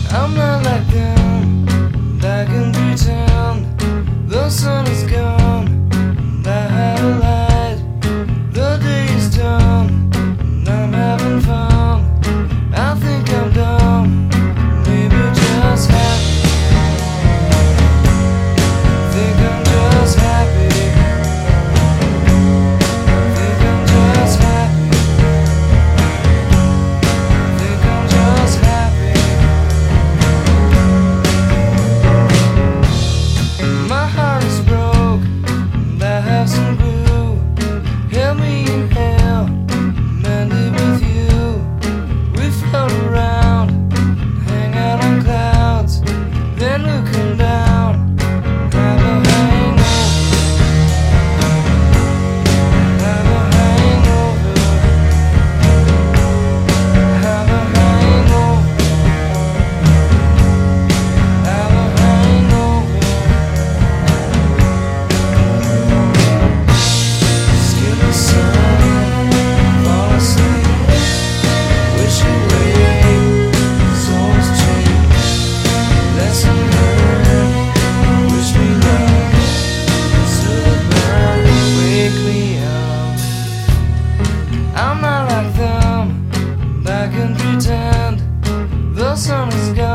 I'm not like them, I can pretend the sun is gone, and I have a light. The day is done, and I'm having fun. I think I'm dumb, maybe just happy. Think I'm just happy. Think I'm just happy. Think I'm just happy. My heart is broke, and I have some glue. Help me inhale, mend it with you. We float around, hang out on clouds, then looking down, have a hangover. Have a hangover. Have a hangover. Have a hangover. Skin the sun, fall asleep, wish away, souls change, lesson learned, wish me luck, still burn, wake me up. I'm not like them, I can pretend the sun is gone.